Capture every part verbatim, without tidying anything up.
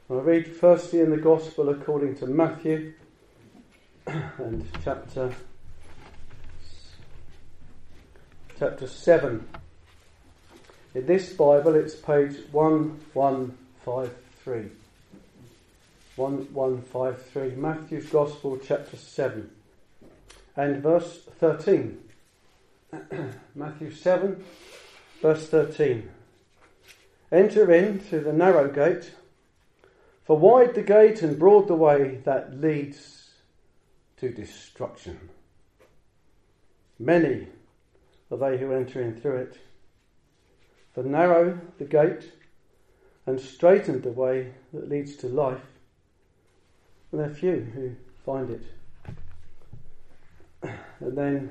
I read firstly in the Gospel according to Matthew and chapter chapter seven. In this Bible it's page one one five three. one one five three. Matthew's Gospel chapter seven and verse thirteen. Matthew seven verse thirteen. Enter in through the narrow gate, for wide the gate and broad the way that leads to destruction. Many are they who enter in through it. For narrow the gate and straitened the way that leads to life, and there are few who find it. And then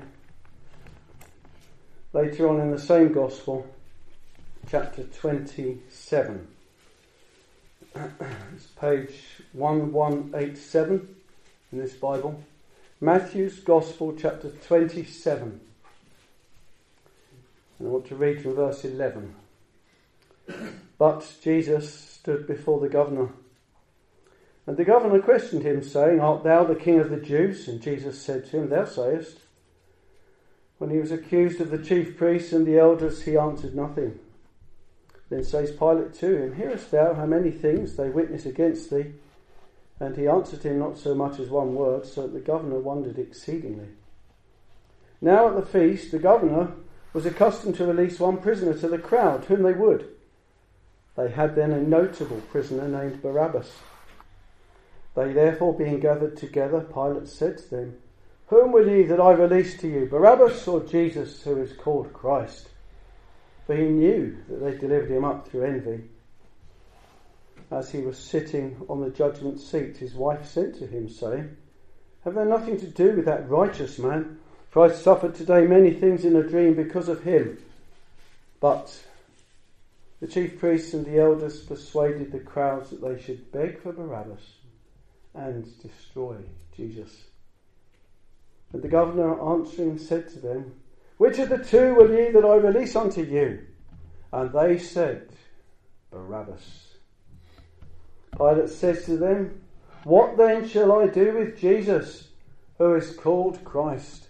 later on in the same Gospel, chapter twenty-seven. It's page one one eight seven in this Bible. Matthew's Gospel, chapter twenty-seven. And I want to read from verse eleven. But Jesus stood before the governor. And the governor questioned him, saying, Art thou the king of the Jews? And Jesus said to him, Thou sayest. When he was accused of the chief priests and the elders, he answered nothing. Then says Pilate to him, Hearest thou how many things they witness against thee? And he answered him not so much as one word, so that the governor wondered exceedingly. Now at the feast, the governor was accustomed to release one prisoner to the crowd, whom they would. They had then a notable prisoner named Barabbas. They therefore being gathered together, Pilate said to them, Whom will ye that I release to you, Barabbas or Jesus, who is called Christ? For he knew that they delivered him up through envy. As he was sitting on the judgment seat, his wife sent to him, saying, Have they nothing to do with that righteous man? For I suffered today many things in a dream because of him. But the chief priests and the elders persuaded the crowds that they should beg for Barabbas and destroy Jesus. And the governor answering said to them, Which of the two will ye that I release unto you? And they said, Barabbas. Pilate says to them, What then shall I do with Jesus, who is called Christ?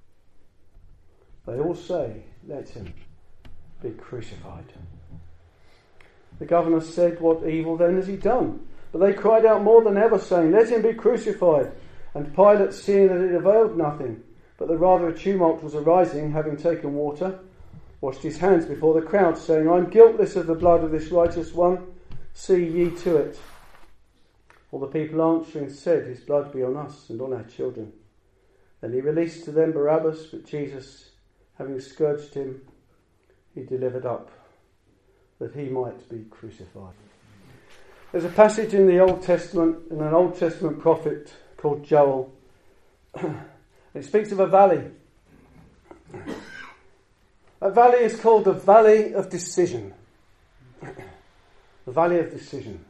They all say, Let him be crucified. The governor said, What evil then has he done? But they cried out more than ever, saying, Let him be crucified. And Pilate, seeing that it availed nothing, but that rather a tumult was arising, having taken water, washed his hands before the crowd, saying, I am guiltless of the blood of this righteous one. See ye to it. All the people answering said, His blood be on us and on our children. Then he released to them Barabbas, but Jesus, having scourged him, he delivered up, that he might be crucified. There's a passage in the Old Testament, in an Old Testament prophet called Joel. It speaks of a valley. That valley is called the Valley of Decision. The Valley of Decision.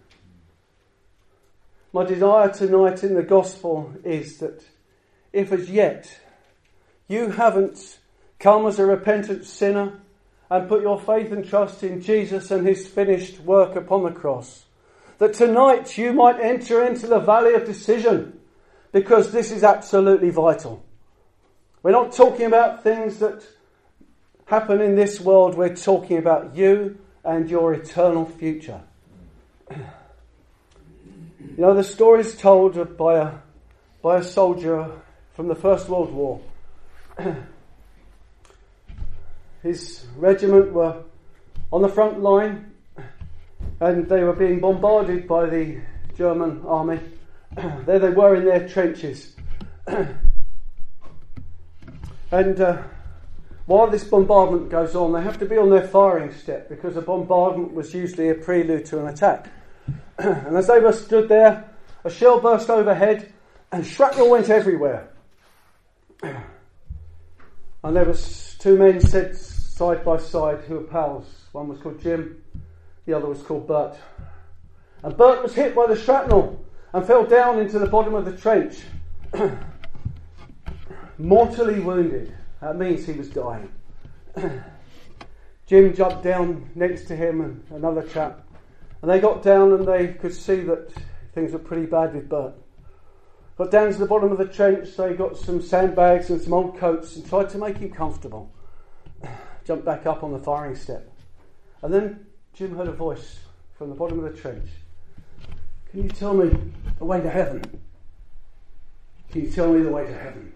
My desire tonight in the Gospel is that if as yet you haven't come as a repentant sinner and put your faith and trust in Jesus and his finished work upon the cross, that tonight you might enter into the Valley of Decision, because this is absolutely vital. We're not talking about things that happen in this world. We're talking about you and your eternal future. You know, the story is told by a, by a soldier from the First World War. His regiment were on the front line and they were being bombarded by the German army. There they were in their trenches. And uh, while this bombardment goes on, they have to be on their firing step, because a bombardment was usually a prelude to an attack. And as they were stood there, a shell burst overhead and shrapnel went everywhere. And there was two men set side by side who were pals. One was called Jim, the other was called Bert. And Bert was hit by the shrapnel and fell down into the bottom of the trench. Mortally wounded. That means he was dying. Jim jumped down next to him and another chap And they got down and they could see that things were pretty bad with Bert. Got down to the bottom of the trench, they got some sandbags and some old coats and tried to make him comfortable. Jumped back up on the firing step. And then Jim heard a voice from the bottom of the trench. Can you tell me the way to heaven? Can you tell me the way to heaven?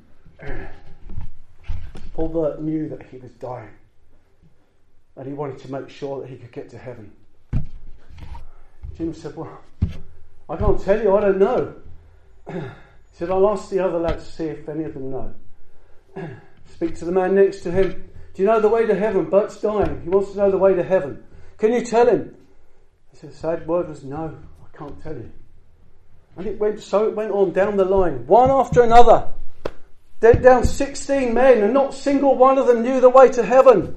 Paul Bert knew that he was dying. And he wanted to make sure that he could get to heaven. Jim said, well, I can't tell you, I don't know. He said, I'll ask the other lads to see if any of them know. Speak to the man next to him. Do you know the way to heaven? Bert's dying. He wants to know the way to heaven. Can you tell him? He said, the sad word was no, I can't tell you. And it went so it went on down the line, one after another. Dead down sixteen men, and not a single one of them knew the way to heaven.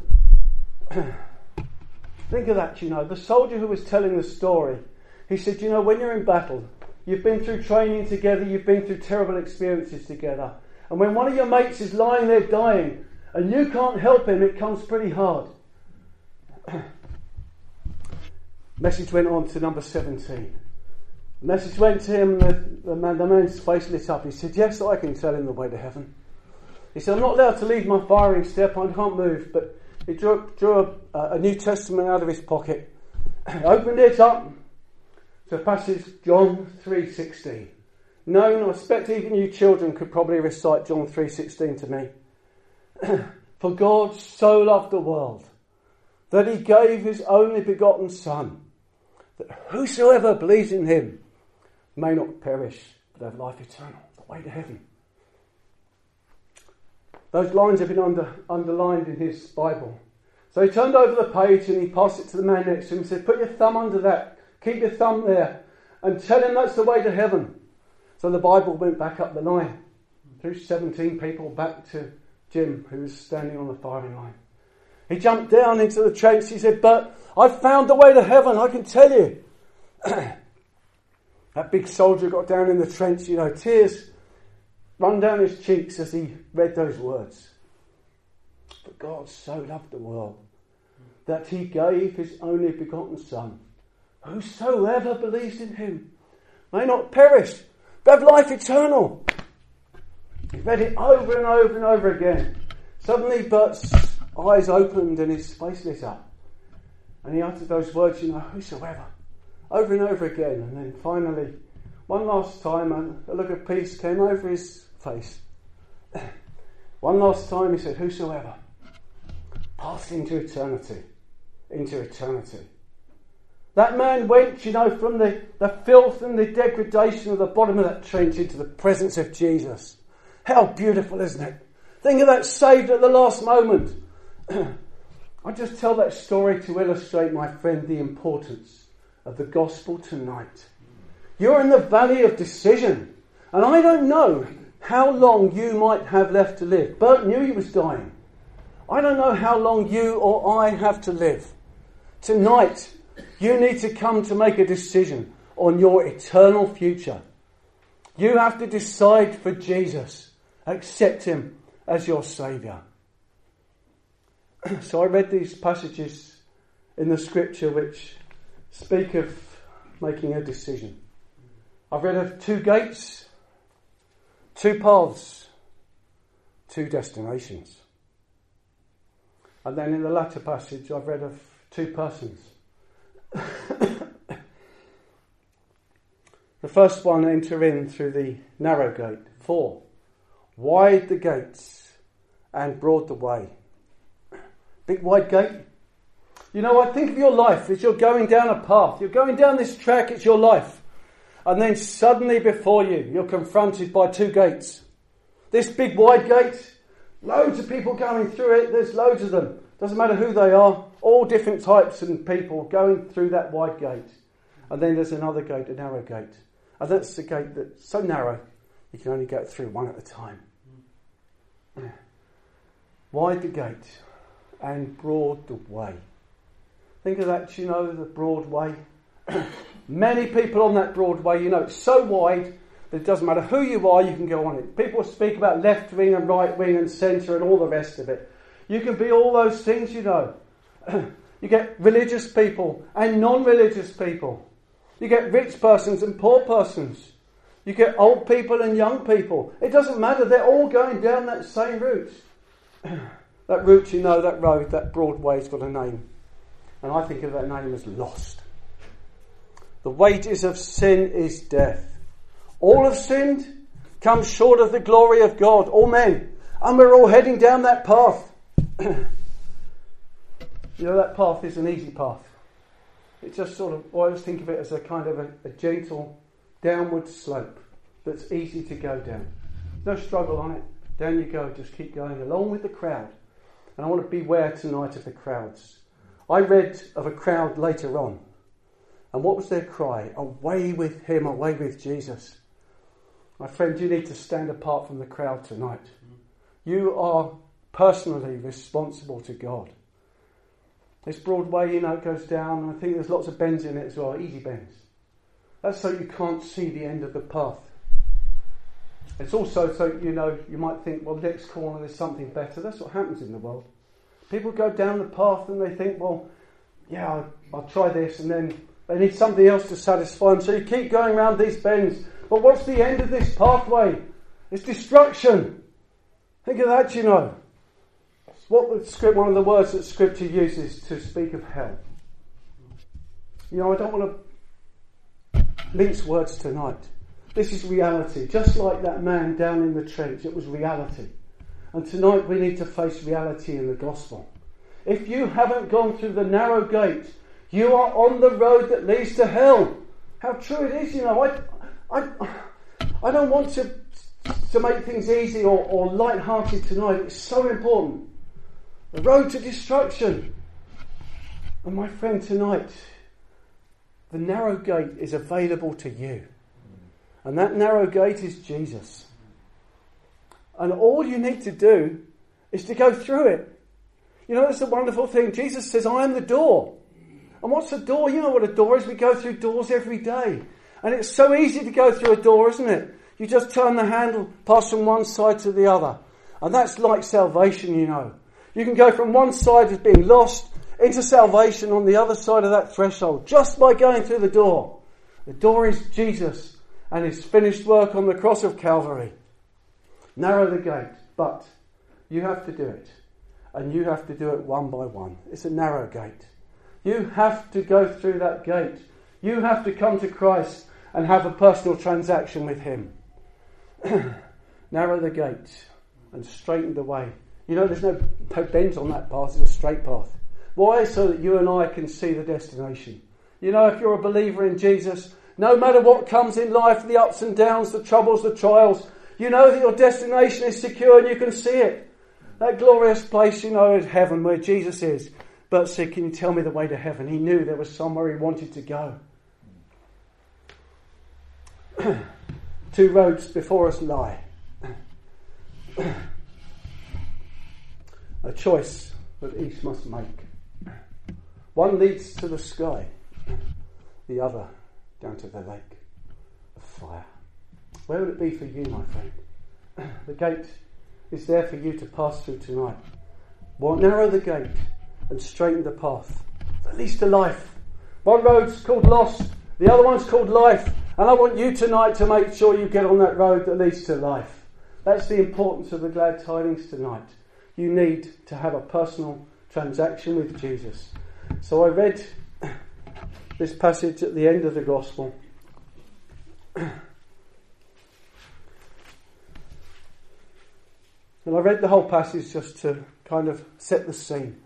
Think of that, you know. The soldier who was telling the story, he said, you know, when you're in battle, you've been through training together, you've been through terrible experiences together. And when one of your mates is lying there dying, and you can't help him, it comes pretty hard. Message went on to number seventeen. The message went to him, the, the, man, the man's face lit up. He said, yes, I can tell him the way to heaven. He said, I'm not allowed to leave my firing step, I can't move, but he drew, drew a, a New Testament out of his pocket, opened it up to a passage, John three sixteen. No, I expect even you children could probably recite John three sixteen to me. For God so loved the world that he gave his only begotten Son, that whosoever believes in him may not perish, but have life eternal, the way to heaven. Those lines have been under, underlined in his Bible. So he turned over the page and he passed it to the man next to him and said, put your thumb under that, keep your thumb there, and tell him that's the way to heaven. So the Bible went back up the line, through seventeen people back to Jim, who was standing on the firing line. He jumped down into the trench. He said, but I've found the way to heaven, I can tell you. That big soldier got down in the trench, you know, tears run down his cheeks as he read those words. But God so loved the world that he gave his only begotten Son. Whosoever believes in him may not perish, but have life eternal. He read it over and over and over again. Suddenly Bert's eyes opened and his face lit up. And he uttered those words, you know, whosoever, over and over again. And then finally, one last time, a look of peace came over his face. One last time he said, whosoever, passed into eternity, into eternity. That man went, you know, from the, the filth and the degradation of the bottom of that trench into the presence of Jesus. How beautiful, isn't it? Think of that, saved at the last moment. I just tell that story to illustrate, my friend, the importance of the gospel tonight. You're in the valley of decision, and I don't know how long you might have left to live. Bert knew he was dying. I don't know how long you or I have to live. Tonight, you need to come to make a decision on your eternal future. You have to decide for Jesus. Accept him as your Saviour. So I read these passages in the scripture which speak of making a decision. I've read of two gates, two paths, two destinations. And then in the latter passage I've read of two persons. The first one, enter in through the narrow gate. Four, wide the gates and broad the way. Big wide gate. You know, I think of your life as you're going down a path. You're going down this track, it's your life. And then suddenly before you, you're confronted by two gates. This big wide gate, loads of people going through it. There's loads of them. Doesn't matter who they are. All different types and people going through that wide gate. And then there's another gate, a narrow gate. And that's the gate that's so narrow, you can only go through one at a time. Yeah. Wide the gate and broad the way. Think of that, you know, the broad way. Many people on that broad way, you know, it's so wide that it doesn't matter who you are, you can go on it. People speak about left wing and right wing and centre and all the rest of it. You can be all those things, you know. You get religious people and non-religious people. You get rich persons and poor persons. You get old people and young people. It doesn't matter. They're all going down that same route. That route, you know, that road, that Broadway's got a name. And I think of that name as lost. The wages of sin is death. All have sinned, come short of the glory of God. All men. And we're all heading down that path. You know, that path is an easy path. It's just sort of, I always think of it as a kind of a, a gentle downward slope that's easy to go down. No struggle on it. Down you go, just keep going along with the crowd. And I want to beware tonight of the crowds. I read of a crowd later on. And what was their cry? Away with him, away with Jesus. My friend, you need to stand apart from the crowd tonight. You are personally responsible to God. This Broadway, you know, it goes down, and I think there's lots of bends in it as well, easy bends. That's so you can't see the end of the path. It's also so, you know, you might think, well, next corner there's something better. That's what happens in the world. People go down the path and they think, well, yeah, I'll, I'll try this, and then they need something else to satisfy them. So you keep going around these bends. But what's the end of this pathway? It's destruction. Think of that, you know. It's what the script, one of the words that Scripture uses to speak of hell. You know, I don't want to mince words tonight. This is reality. Just like that man down in the trench, it was reality. And tonight we need to face reality in the gospel. If you haven't gone through the narrow gate, you are on the road that leads to hell. How true it is, you know. I, I, I don't want to, to make things easy or, or light-hearted tonight. It's so important. The road to destruction. And my friend, tonight, the narrow gate is available to you. And that narrow gate is Jesus. And all you need to do is to go through it. You know, that's the wonderful thing. Jesus says, I am the door. And what's a door? You know what a door is. We go through doors every day. And it's so easy to go through a door, isn't it? You just turn the handle, pass from one side to the other. And that's like salvation, you know. You can go from one side as being lost into salvation on the other side of that threshold just by going through the door. The door is Jesus and his finished work on the cross of Calvary. Narrow the gate, but you have to do it. And you have to do it one by one. It's a narrow gate. You have to go through that gate. You have to come to Christ and have a personal transaction with him. Narrow the gate and straighten the way. You know, there's no, no bends on that path. It's a straight path. Why? So that you and I can see the destination. You know, if you're a believer in Jesus, no matter what comes in life, the ups and downs, the troubles, the trials, you know that your destination is secure and you can see it. That glorious place, you know, is heaven where Jesus is. But said, can you tell me the way to heaven? He knew there was somewhere he wanted to go. Two roads before us lie. A choice that each must make. One leads to the sky, the other down to the lake of fire. Where would it be for you, my friend? The gate is there for you to pass through tonight. Well, narrow the gate and straighten the path that leads to life. One road's called lost, the other one's called life. And I want you tonight to make sure you get on that road that leads to life. That's the importance of the glad tidings tonight. You need to have a personal transaction with Jesus. So I read this passage at the end of the Gospel. And I read the whole passage just to kind of set the scene.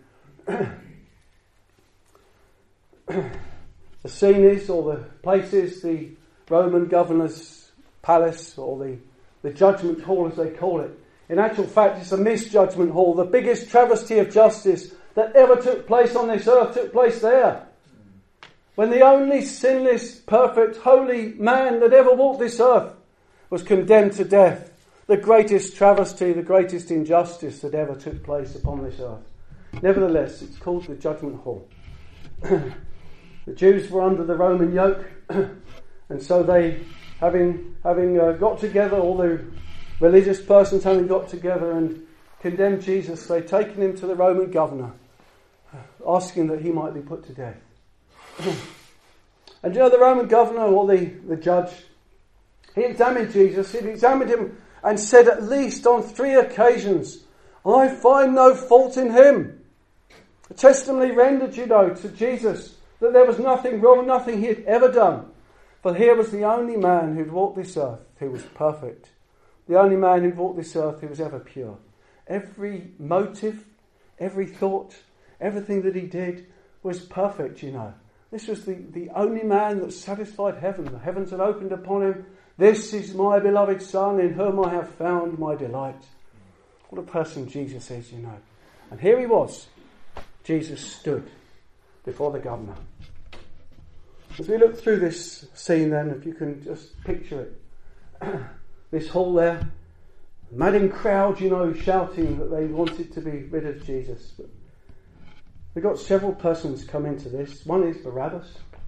The scene is, or the place is, the Roman governor's palace, or the, the judgment hall as they call it. In actual fact, it's a misjudgment hall. The biggest travesty of justice that ever took place on this earth took place there. When the only sinless, perfect, holy man that ever walked this earth was condemned to death. The greatest travesty, the greatest injustice that ever took place upon this earth. Nevertheless, it's called the judgment hall. The Jews were under the Roman yoke, and so they, having having uh, got together, all the religious persons having got together and condemned Jesus, they'd taken him to the Roman governor. asking that he might be put to death. And you know, the Roman governor or the, the judge, he examined Jesus, he examined him and said at least on three occasions, I find no fault in him. A testimony rendered, you know, to Jesus that there was nothing wrong, nothing he had ever done. For here was the only man who'd walked this earth who was perfect. The only man who'd walked this earth who was ever pure. Every motive, every thought, everything that he did was perfect, you know. This was the, the only man that satisfied heaven. The heavens had opened upon him. This is my beloved Son in whom I have found my delight. What a person Jesus is, you know. And here he was. Jesus stood before the governor. As we look through this scene then, if you can just picture it. This hall there, madding crowd, you know, shouting that they wanted to be rid of Jesus. But we've got several persons come into this. One is Barabbas.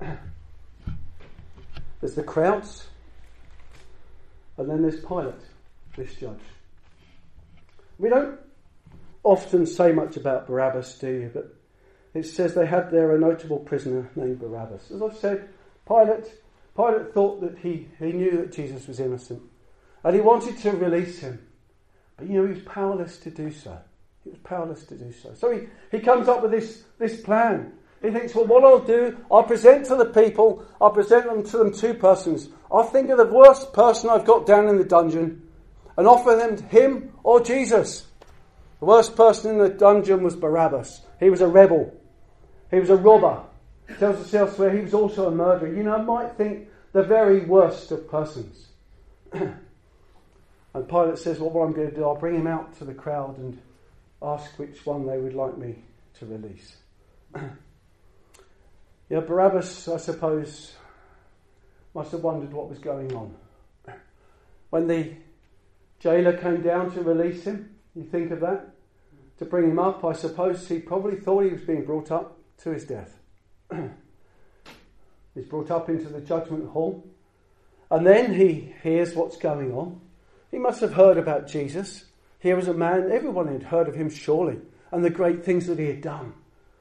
There's the crowds. And then there's Pilate, this judge. We don't often say much about Barabbas, do you? But it says they had there a notable prisoner named Barabbas. As I've said, Pilate, Pilate thought that he, he knew that Jesus was innocent. And he wanted to release him. But you know, he was powerless to do so. He was powerless to do so. So he, he comes up with this, this plan. He thinks, well, what I'll do, I'll present to the people, I'll present them to them two persons. I'll think of the worst person I've got down in the dungeon and offer them him or Jesus. The worst person in the dungeon was Barabbas. He was a rebel. He was a robber. It tells us elsewhere he was also a murderer. You know, I might think the very worst of persons. And Pilate says, well, what I'm going to do, I'll bring him out to the crowd and ask which one they would like me to release. Yeah, Barabbas, I suppose, must have wondered what was going on. When the jailer came down to release him, you think of that, to bring him up, I suppose he probably thought he was being brought up to his death. He's brought up into the judgment hall, and then he hears what's going on. He must have heard about Jesus. Here was a man, everyone had heard of him surely, and the great things that he had done.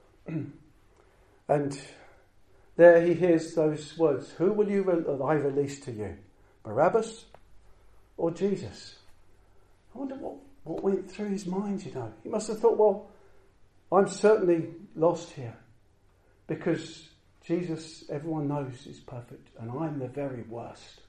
And there he hears those words, who will you re- I release to you? Barabbas or Jesus? I wonder what, what went through his mind, you know. He must have thought, well, I'm certainly lost here because Jesus, everyone knows, is perfect and I'm the very worst.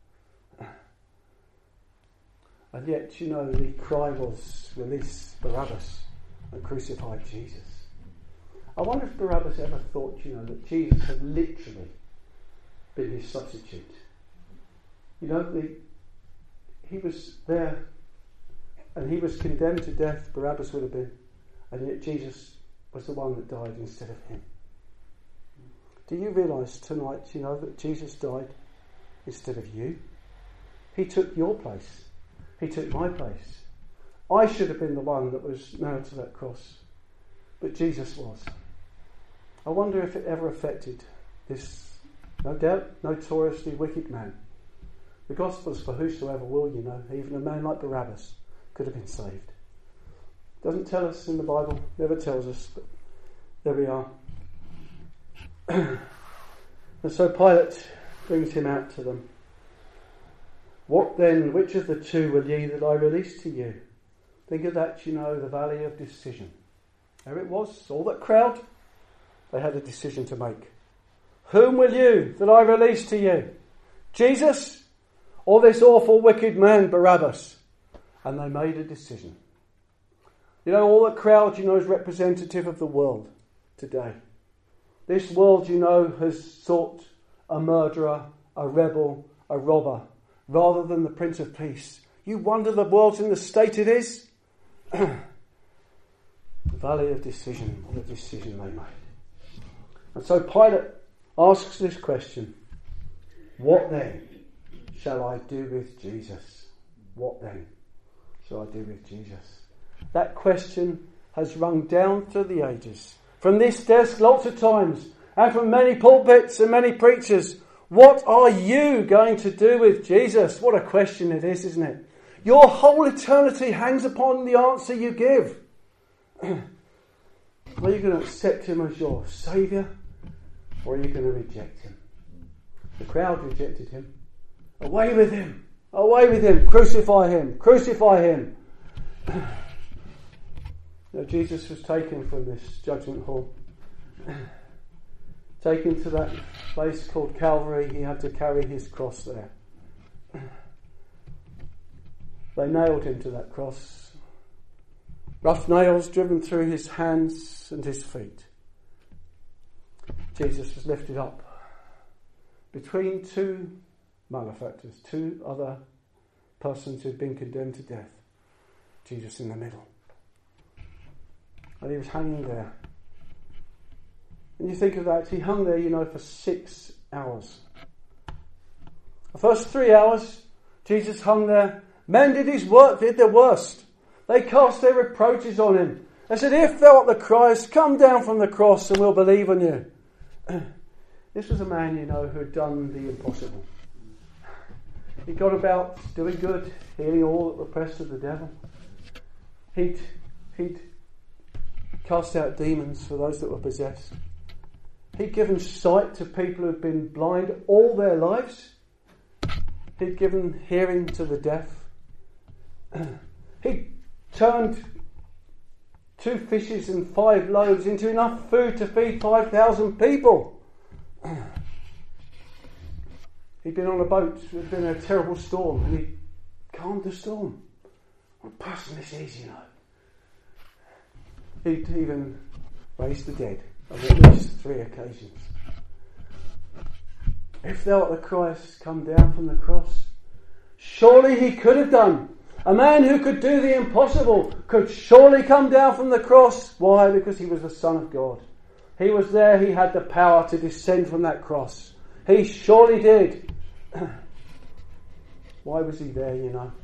And yet, you know, the cry was, release Barabbas and crucify Jesus. I wonder if Barabbas ever thought, you know, that Jesus had literally been his substitute. You know, the, he was there and he was condemned to death, Barabbas would have been, and yet Jesus was the one that died instead of him. Do you realise tonight, you know, that Jesus died instead of you? He took your place. He took my place. I should have been the one that was nailed to that cross, but Jesus was. I wonder if it ever affected this, no doubt, notoriously wicked man. The Gospel's for whosoever will, you know. Even a man like Barabbas could have been saved. Doesn't tell us in the Bible, never tells us, but there we are. And so Pilate brings him out to them. What then, which of the two will ye that I release to you? Think of that, you know, the valley of decision. There it was, all that crowd, they had a decision to make. Whom will you that I release to you? Jesus or this awful wicked man Barabbas? And they made a decision. You know, all that crowd, you know, is representative of the world today. This world, you know, has sought a murderer, a rebel, a robber, rather than the Prince of Peace. You wonder the world's in the state it is? The valley of decision, what a decision they made. And so Pilate asks this question, what then shall I do with Jesus? What then shall I do with Jesus? That question has rung down through the ages. From this desk lots of times, and from many pulpits and many preachers. What are you going to do with Jesus? What a question it is, isn't it? Your whole eternity hangs upon the answer you give. Are you going to accept him as your saviour, or are you going to reject him? The crowd rejected him. Away with him! Away with him! Crucify him! Crucify him! Now, Jesus was taken from this judgment hall, taken to that place called Calvary. He had to carry his cross there. They nailed him to that cross. Rough nails driven through his hands and his feet. Jesus was lifted up between two malefactors, two other persons who had been condemned to death. Jesus in the middle. And he was hanging there. And you think of that, he hung there, you know, for six hours. The first three hours, Jesus hung there. Men did his work, did their worst. They cast their reproaches on him. They said, if thou art the Christ, come down from the cross and we'll believe on you. This was a man, you know, who had done the impossible. He got about doing good, healing all that were oppressed of the devil. He'd, he'd cast out demons for those that were possessed. He'd given sight to people who'd been blind all their lives. He'd given hearing to the deaf. He turned two fishes and five loaves into enough food to feed five thousand people. He'd been on a boat, there'd been a terrible storm, and he calmed the storm. What a person this is, you know. He'd even raised the dead on at least three occasions. If thou art the Christ, come down from the cross. Surely he could have done. A man who could do the impossible could surely come down from the cross. Why? Because he was the Son of God. He was there, he had the power to descend from that cross. He surely did. Why was he there, you know?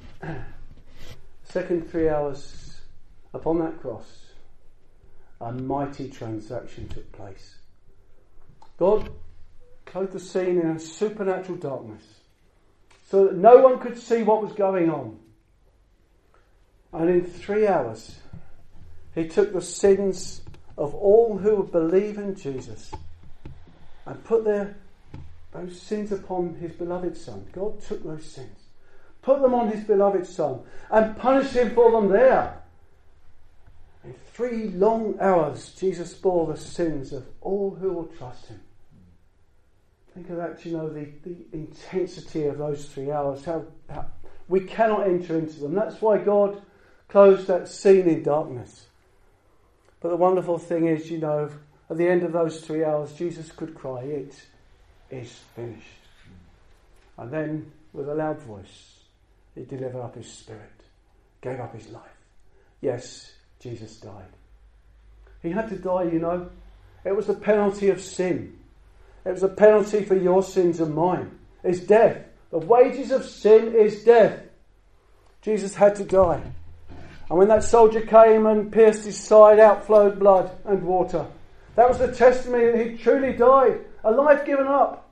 Second three hours upon that cross, a mighty transaction took place. God clothed the scene in a supernatural darkness so that no one could see what was going on. And in three hours, he took the sins of all who would believe in Jesus and put their those sins upon his beloved Son. God took those sins, put them on his beloved Son, and punished him for them there. In three long hours, Jesus bore the sins of all who will trust him. Think of that, you know, the, the intensity of those three hours. How, how we cannot enter into them. That's why God closed that scene in darkness. But the wonderful thing is, you know, at the end of those three hours, Jesus could cry, it is finished. And then, with a loud voice, he delivered up his spirit, gave up his life. Yes, Jesus died. He had to die, you know. It was the penalty of sin. It was a penalty for your sins and mine. It's death. The wages of sin is death. Jesus had to die. And when that soldier came and pierced his side, out flowed blood and water. That was the testimony that he truly died. A life given up.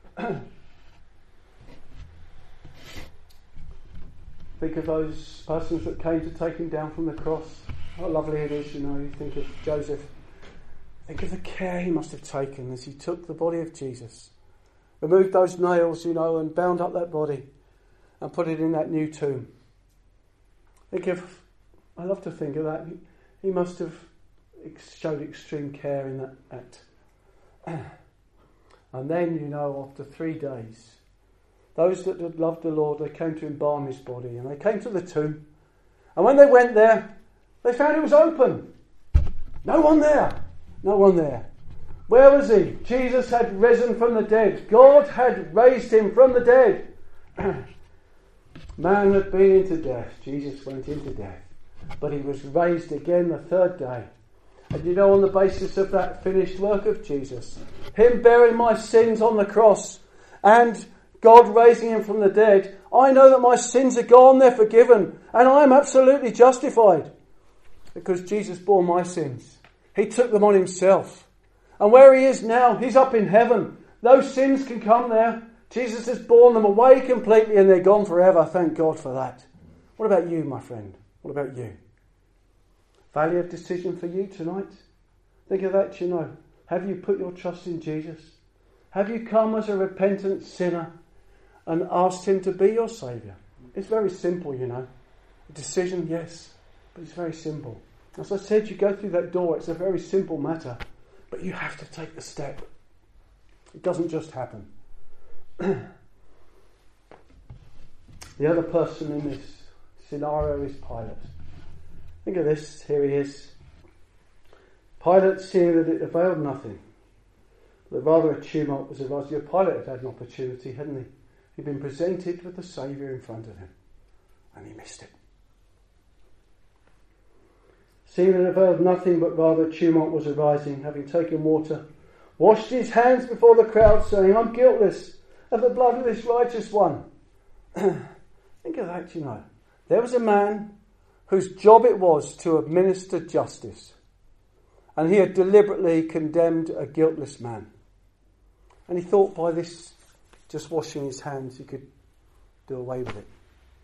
Think of those persons that came to take him down from the cross. How lovely it is, you know. You think of Joseph. Think of the care he must have taken as he took the body of Jesus, removed those nails, you know, and bound up that body and put it in that new tomb. Think of, I love to think of that. He, he must have showed extreme care in that act. And then, you know, after three days, those that had loved the Lord, they came to embalm his body, and they came to the tomb. And when they went there, they found it was open. No one there. No one there. Where was he? Jesus had risen from the dead. God had raised him from the dead. Man had been into death. Jesus went into death. But he was raised again the third day. And you know, on the basis of that finished work of Jesus, him bearing my sins on the cross and God raising him from the dead, I know that my sins are gone, they're forgiven, and I am absolutely justified. Because Jesus bore my sins. He took them on himself. And where he is now, he's up in heaven. Those sins can come there. Jesus has borne them away completely and they're gone forever. Thank God for that. What about you, my friend? What about you? Valley of decision for you tonight? Think of that, you know. Have you put your trust in Jesus? Have you come as a repentant sinner and asked him to be your saviour? It's very simple, you know. A decision, yes, but it's very simple. As I said, you go through that door, it's a very simple matter, but you have to take the step. It doesn't just happen. The other person in this scenario is Pilate. Think of this, here he is. Pilate, seeing that it availed nothing, that rather a tumult was aroused. Your Pilate had had an opportunity, hadn't he? He'd been presented with the Saviour in front of him, and he missed it. Seeing that it availed nothing, but rather a tumult was arising, having taken water, washed his hands before the crowd, saying, I'm guiltless of the blood of this righteous one. Think of that, you know. There was a man whose job it was to administer justice, and he had deliberately condemned a guiltless man. And he thought by this, just washing his hands, he could do away with it.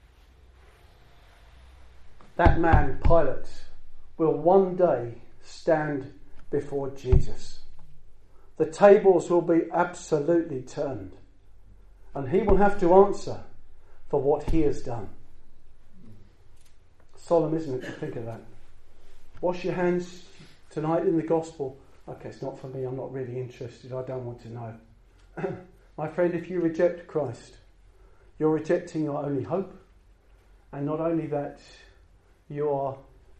That man, Pilate, will one day stand before Jesus. The tables will be absolutely turned, and he will have to answer for what he has done. Solemn, isn't it, to think of that? Wash your hands tonight in the gospel. Okay, it's not for me, I'm not really interested, I don't want to know. My friend, if you reject Christ, you're rejecting your only hope, and not only that, you are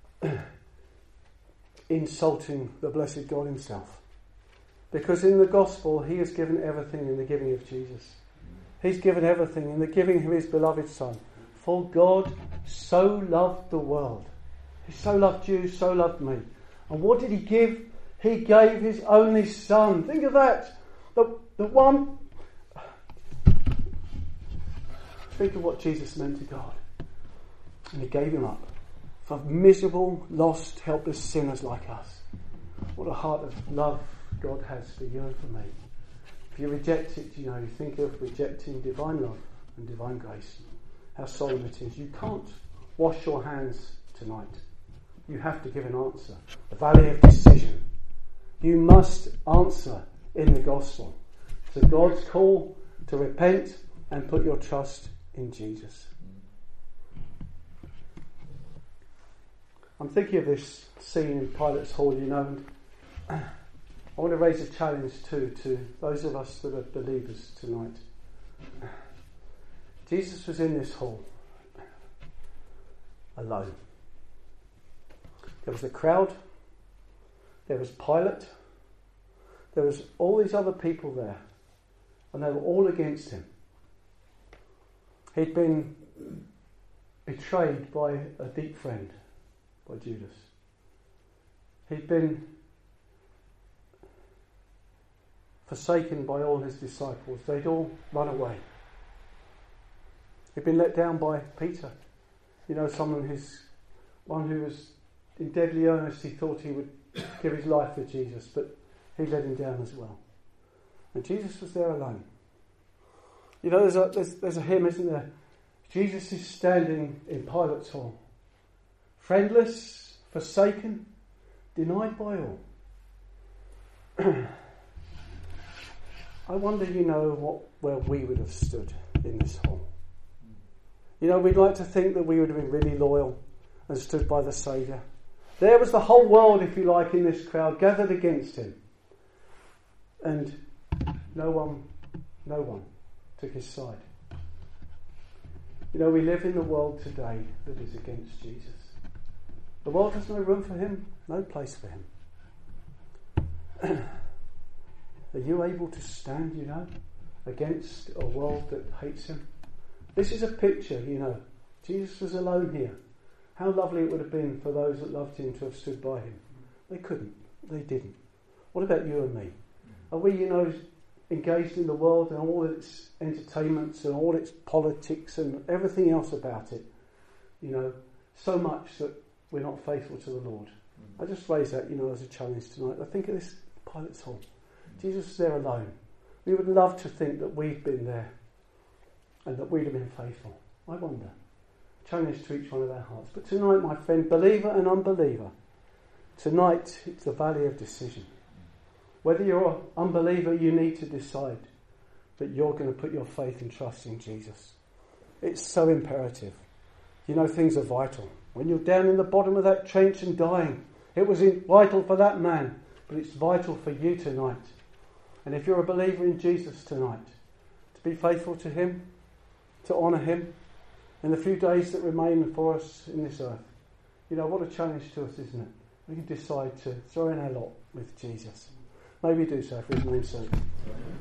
insulting the blessed God himself. Because in the gospel, he has given everything in the giving of Jesus. He's given everything in the giving of his beloved Son. For God so loved the world. He so loved you, so loved me. And what did he give? He gave his only Son. Think of that. The, the one... Think of what Jesus meant to God. And he gave him up for miserable, lost, helpless sinners like us. What a heart of love God has for you and for me. If you reject it, you know, you think of rejecting divine love and divine grace. How solemn it is. You can't wash your hands tonight. You have to give an answer. The valley of decision. You must answer in the gospel to God's call to repent and put your trust in Jesus. I'm thinking of this scene in Pilate's Hall, you know, and I want to raise a challenge too to those of us that are believers tonight. Jesus was in this hall alone. There was a crowd, there was Pilate, there was all these other people there, and they were all against him. He'd been betrayed by a deep friend, by Judas. He'd been forsaken by all his disciples. They'd all run away. He'd been let down by Peter. You know, someone who's one who was in deadly earnest. He thought he would give his life for Jesus, but he let him down as well. And Jesus was there alone. You know, there's a, there's, there's a hymn, isn't there? Jesus is standing in Pilate's hall, friendless, forsaken, denied by all. I wonder, you know, what where we would have stood in this hall. You know, we'd like to think that we would have been really loyal and stood by the Saviour. There was the whole world, if you like, in this crowd gathered against him. And no one, no one took his side. You know, we live in a world today that is against Jesus. The world has no room for him, no place for him. Are you able to stand, you know, against a world that hates him? This is a picture, you know. Jesus was alone here. How lovely it would have been for those that loved him to have stood by him. They couldn't. They didn't. What about you and me? Are we, you know, engaged in the world and all its entertainments and all its politics and everything else about it? You know, so much that we're not faithful to the Lord. I just raise that, you know, as a challenge tonight. I think of this Pilate's hall. Jesus was there alone. We would love to think that we've been there and that we'd have been faithful. I wonder. Challenge to each one of our hearts. But tonight, my friend, believer and unbeliever, Tonight, it's the valley of decision. Whether you're an unbeliever, you need to decide that you're going to put your faith and trust in Jesus. It's so imperative. You know, things are vital. When you're down in the bottom of that trench and dying, it was vital for that man, but it's vital for you tonight. And if you're a believer in Jesus tonight, to be faithful to him, to honour him in the few days that remain for us in this earth. You know, what a challenge to us, isn't it? We can decide to throw in our lot with Jesus. Maybe do so for his name's sake.